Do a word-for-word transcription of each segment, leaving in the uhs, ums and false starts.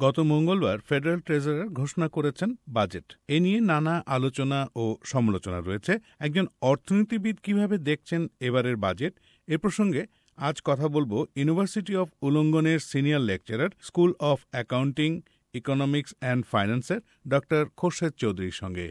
গত মঙ্গলবার federal treasurer ঘোষণা করেছেন বাজেট। এ নিয়ে নানা আলোচনা ও সমালোচনা রয়েছে। একজন অর্থনীতিবিদ কিভাবে দেখছেন এবারের বাজেট, এ প্রসঙ্গে আজ কথা বলবো ইউনিভার্সিটি অফ উলঙ্গনের senior lecturer, school of accounting, economics and ফাইন্যান্সের ডক্টর খোরশেদ চৌধুরীর সঙ্গে।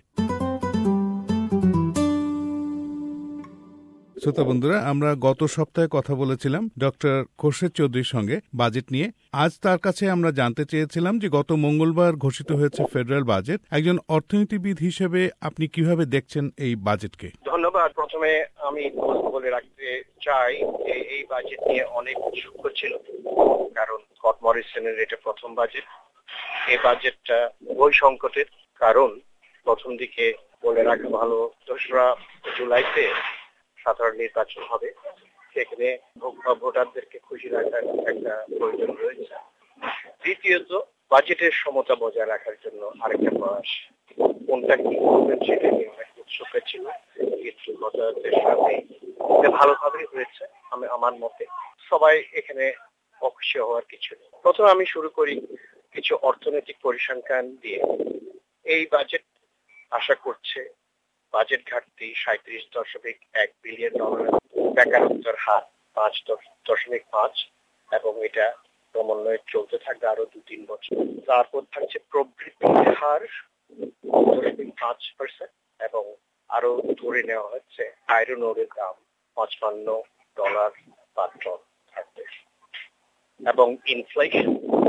শ্রোতা বন্ধুরা, আমরা গত সপ্তাহে কথা বলেছিলাম ডক্টর খোরশেদ চৌধুরীর সঙ্গে বাজেট নিয়ে। আজ তার কাছে আমরা জানতে চেয়েছিলাম যে গত মঙ্গলবার ঘোষিত হয়েছে ফেডারেল বাজেট। একজন অর্থনীতিবিদ হিসেবে আপনি কিভাবে দেখছেন এই বাজেটকে? ধন্যবাদ। প্রথমে আমি বলে রাখতে চাই যে এই বাজেট নিয়ে অনেক উৎসুক ছিল, কারণ স্কট মরিসনের এটা প্রথম বাজেট। এই বাজেটটা বই সংকটের কারণ প্রথম দিকে বলে রাখা ভালো, দোসরা জুলাইতে সাধারণ নির্বাচন হবে, সেখানে ভোটারদেরকে খুশি রাখার একটা প্রয়োজন রয়েছে। দ্বিতীয়ত, বাজেটের সমতা বজায় রাখার জন্য আরেকটা প্রয়াস। কোনটা কি করবেন সেটা নিয়ে অনেক উৎসুক ছিল, কিন্তু গতদের সাথে ভালোভাবেই হয়েছে। আমি আমার মতে সবাই এখানে অখুশি হওয়ার কিছু নেই। প্রথমে আমি শুরু করি কিছু অর্থনৈতিক পরিসংখ্যান দিয়ে। এই বাজেট আশা করছে বাজেট ঘাটতি সাঁত্রিশ দশমিক এক বিলিয়ন ডলার, বেকারত্বের হার পাঁচ দশমিক পাঁচ, এবং এটা ক্রমান্বয়ে চলতে থাকবে আরো দু তিন বছর। তারপর থাকছে প্রবৃদ্ধির হার দশমিক পাঁচ পার্সেন্ট, এবং আরো ধরে নেওয়া হচ্ছে আয়রন ওরের দাম পঁচপান্ন ডলার পার টন থাকবে, এবং ইনফ্লেশন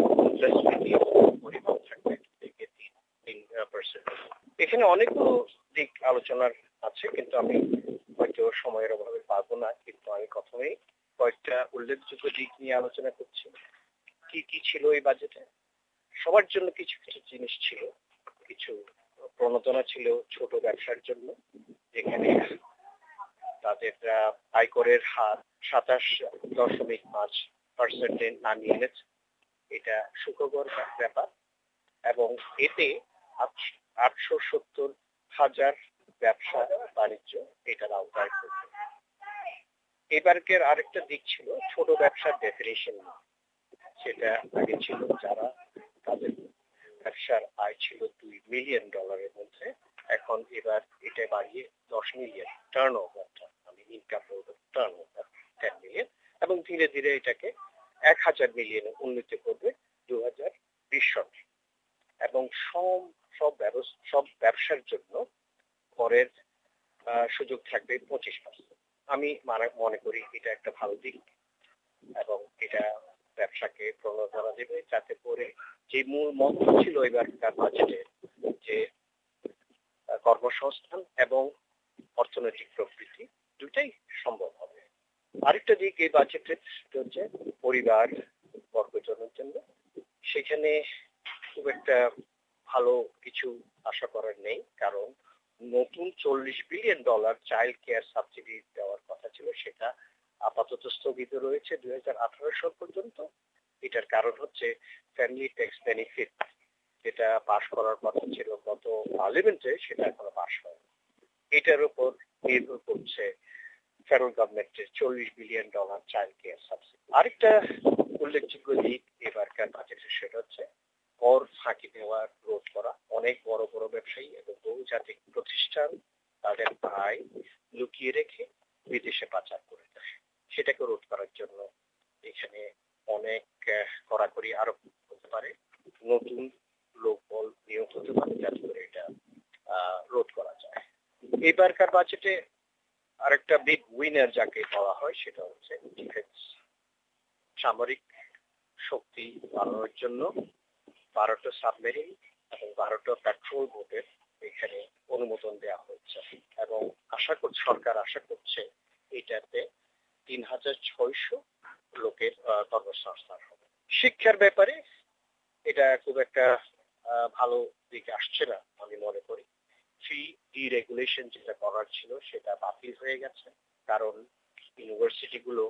পরিমাণ থাকবে থেকে তিন পার্সেন্ট। এখানে অনেকগুলো দিক আলোচনার আছে, কিন্তু আমি হয়তো সময়ের অভাবে পারবো না। কিন্তু আমি প্রথমেই কয়েকটা উল্লেখযোগ্য দিক নিয়ে আলোচনা করছি। কি কি ছিল এই বাজেটে? সবার জন্য কিছু কিছু জিনিস ছিল। কিছু প্রণোদনা ছিল ছোট ব্যবসার জন্য, যেখানে তাদের আয়করের হার সাতাশ দশমিক পাঁচ পার্সেন্টে নামিয়ে এনেছে। এটা সুখবর ব্যাপার, এবং এতে আটশো সত্তর হাজার ব্যবসা বাণিজ্য এটার আওতায় পড়বে। এবারকের আরেকটা দিক ছিল ছোট ব্যবসার ডেফিনিশন। সেটা আগে ছিল যারা তাদের ব্যবসার আয় ছিল দুই মিলিয়ন ডলারের মধ্যে, এখন এবার এটা বাড়িয়ে দশ মিলিয়ন টার্ন ওভারটা, আমি income turn over ten million, এবং ধীরে ধীরে এটাকে এক হাজার মিলিয়নে উন্নীত করবে দু হাজার বিশ সনে। এবং সব সব সব ব্যবসার জন্য করের সুযোগ থাকবে পঁচিশ পার্সেন্ট। আমি মনে করি এটা একটা ভালো দিক, এবং এটা ব্যবসাকে প্রণোদনা দেবে, যাতে করে যে মূল মন্ত্র ছিল এবারকার বাজেটে যে কর্মসংস্থান এবং অর্থনৈতিক প্রবৃদ্ধি দুটাই সম্ভব হবে। আরেকটা দিক এই বাজেটের হচ্ছে পরিবার বর্গজনের জন্য। সেখানে খুব একটা ভালো কিছু আশা করার নেই, কারণ নতুন চল্লিশ billion dollar child care subsidy দেওয়ার কথা ছিল, সেটা আপাতত স্থগিত রয়েছে দুই হাজার আঠারো সাল পর্যন্ত। এটার কারণ হচ্ছে ফ্যামিলি ট্যাক্স বেনিফিট, যেটা পাশ করার কথা ছিল গত পার্লামেন্টে, সেটা এখনো পাশ হয়নি। এটার উপর নির্ভর করছে ফেডারেল গভর্নমেন্টের চল্লিশ billion dollar child care subsidy. আরেকটা উল্লেখযোগ্য দিক এবারকার বাজেটের, সেটা হচ্ছে কর ফাঁকি দেওয়ার রোধ করা। অনেক বড় বড় ব্যবসায়ী এবং বহুজাতিক প্রতিষ্ঠান তাদের আয় লুকিয়ে রেখে বিদেশে পাচার করে দেয়। সেটাকে রোধ করার জন্য এখানে অনেক কড়াকড়ি আরোপ হতে পারে, নতুন লোকবল নিয়োগ হতে পারে, যাতে করে এটা রোধ করা যায়। এবারকার বাজেটে আরেকটা বিগ উইনার যাকে বলা হয়, সেটা হচ্ছে ডিফেন্স। সামরিক শক্তি বাড়ানোর জন্য বারোটা সাবমেরিন এবং বারোটা পেট্রোল বোটের এখানে অনুমোদন দেওয়া হচ্ছে, এবং আশা করছে সরকার আশা করছে এটাতে তিন হাজার ছয়শো লোকের কর্মসংস্থান হবে। শিক্ষার ব্যাপারে এটা খুব একটা ভালো দিকে আসছে না আমি মনে করি। ফি ডিরেগুলেশন যেটা করার ছিল সেটা বাতিল হয়ে গেছে, কারণ ইউনিভার্সিটি গুলো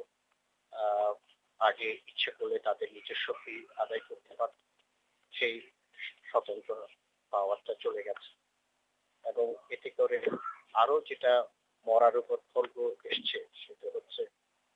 আগে ইচ্ছে করলে তাদের নিজস্ব ফি আদায় করতে পারত, সেই স্বতন্ত্র পাওয়ারটা চলে গেছে। এবং এতে করে আরো যেটা মরার উপর ফলক এসছে, সেটা হচ্ছে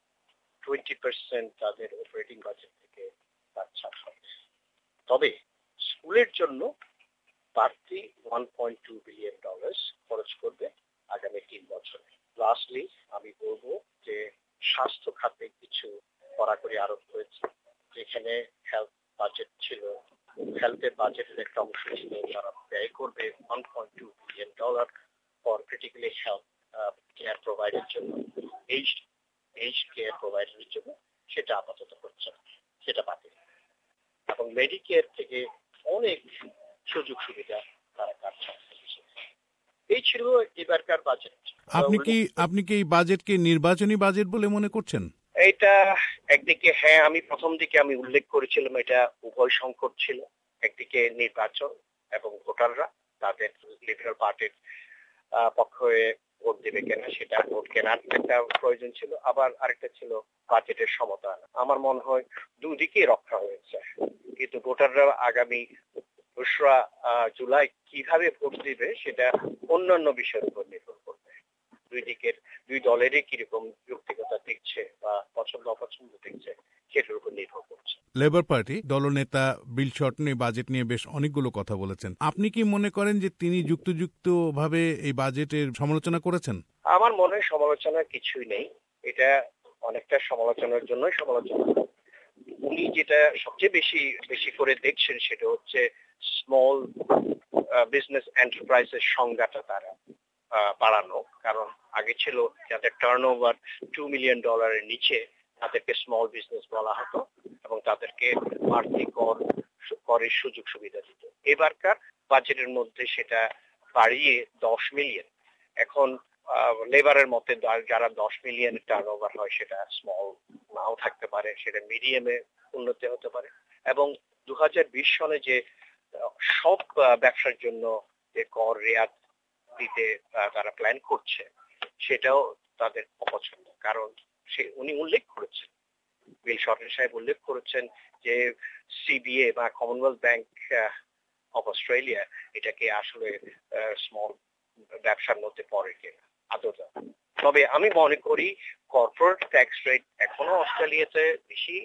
টোয়েন্টি পার্সেন্ট তাদের অপারেটিং বাজেট থেকে তার ছাড় হবে। তবে স্কুলের জন্য বাড়তি one point two billion dollar খরচ করবে আগামী তিন বছরে। লাস্টলি আমি বলবো যে স্বাস্থ্য খাতে কিছু কড়াকড়ি আরোপ হয়েছে, যেখানে হেলথ বাজেট ছিল, হেলথের বাজেটের একটা অংশ ছিল তারা ব্যয় করবে one point two billion dollar for critically health care প্রোভাইডের জন্য, এইজ এইজ কেয়ার প্রোভাইডারের জন্য। সেটা আপাতত হচ্ছে না, সেটা বাতিল। এবং মেডিকেয়ার থেকে অনেক সুযোগ সুবিধা তারা কাটছে। এই ছিল এবারকার বাজেট। আপনি কি আপনি কি এই বাজেটকে নির্বাচনী বাজেট বলে মনে করছেন? এটা একদিকে হ্যাঁ, আমি প্রথম দিকে আমি উল্লেখ করেছিলাম এটা উভয় সংকট ছিল। একদিকে নির্বাচন এবং ভোটাররা তাদের লিবারেল পার্টির পক্ষে ভোট দেবে কেনা, সেটা ভোট কেনার একটা প্রয়োজন ছিল। আবার আরেকটা ছিল বাজেটের সমতা। আমার মনে হয় দুদিকে রক্ষা হয়েছে, কিন্তু ভোটাররা আগামী দোসরা জুলাই কিভাবে ভোট দিবে সেটা অন্যান্য বিষয়ের উপর নির্ভর করবে। দুই দিকের দুই দলেরই কিরকম ব্যক্তিগতা দেখছে বা পছন্দ অপছন্দ দেখছে সেটার উপর নির্ভর করছে। লেবার পার্টি দলনেতা বিল শর্টন এই বাজেট নিয়ে বেশ অনেকগুলো কথা বলেছেন। আপনি কি মনে করেন যে তিনি যুক্তিযুক্ত ভাবে এই বাজেটের সমালোচনা করেছেন? আমার মনে হয় সমালোচনার কিছুই নেই। এটা অনেকটা সমালোচনার জন্যই সমালোচনা। উনি যেটা সবচেয়ে বেশি বেশি করে দেখছেন সেটা হচ্ছে স্মল বিজনেস এন্টারপ্রাইজের সংজ্ঞাটা তারা বাড়ানো। কারণ আগে ছিল যাদের টার্নওভার টু মিলিয়ন ডলারের নিচে তাদেরকে স্মল বিজনেস বলা হতো এবং তাদেরকে বাড়তি কর করের সুযোগ সুবিধা দিত। এবারকার বাজেটের মধ্যে সেটা বাড়িয়ে দশ মিলিয়ন। এখন লেবারের মতে যারা দশ মিলিয়ন টার্নওভার হয় সেটা স্মল নাও থাকতে পারে, সেটা মিডিয়ামে উন্নতি হতে পারে। এবং দু হাজার বিশ সনে যে সব ব্যবসার জন্য যে কর রেয়াত দিতে তারা প্ল্যান করছে সেটাও তাদের অপছন্দ। কারণ সে উনি উল্লেখ করেছেন, বিল শর্টন সাহেব উল্লেখ করেছেন যে সিবিএ বা কমনওয়েলথ ব্যাংক অফ অস্ট্রেলিয়া এটাকে আসলে স্মল ব্যবসার মধ্যে পড়ে কিনা আদত। তবে আমি মনে করি কর্পোরেট ট্যাক্স রেট এখনো অস্ট্রেলিয়াতে বেশি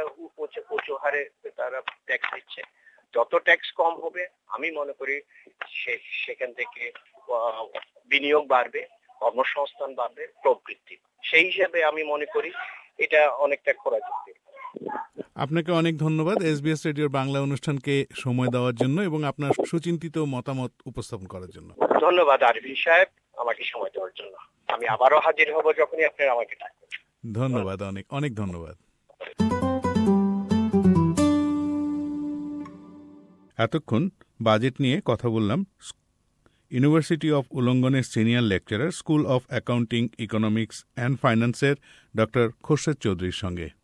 উঁচু হারে তারা ট্যাক্স দিচ্ছে। যত ট্যাক্স কম হবে আমি মনে করি সেখান থেকে বিনিয়োগ বাড়বে, কর্মসংস্থান বাড়বে, প্রবৃদ্ধি। সেই হিসাবে আমি মনে করি এটা অনেকটা করা যেতে। আপনাকে অনেক ধন্যবাদ এসবিএস রেডিওর বাংলা অনুষ্ঠানকে সময় দেওয়ার জন্য এবং আপনার সুচিন্তিত মতামত উপস্থাপন করার জন্য। ধন্যবাদ আরফিন সাহেব আমাকে সময় দেওয়ার জন্য। আমি আবারও হাজির হব যখনই আপনারা আমাকে ডাকবেন। ধন্যবাদ, অনেক অনেক ধন্যবাদ। এতক্ষণ বাজেট নিয়ে কথা বললাম ইউনিভার্সিটি অফ উলঙ্গনের senior lecturer, school of accounting, economics and ফাইন্যান্সের ডক্টর খোরশেদ চৌধুরীর সঙ্গে।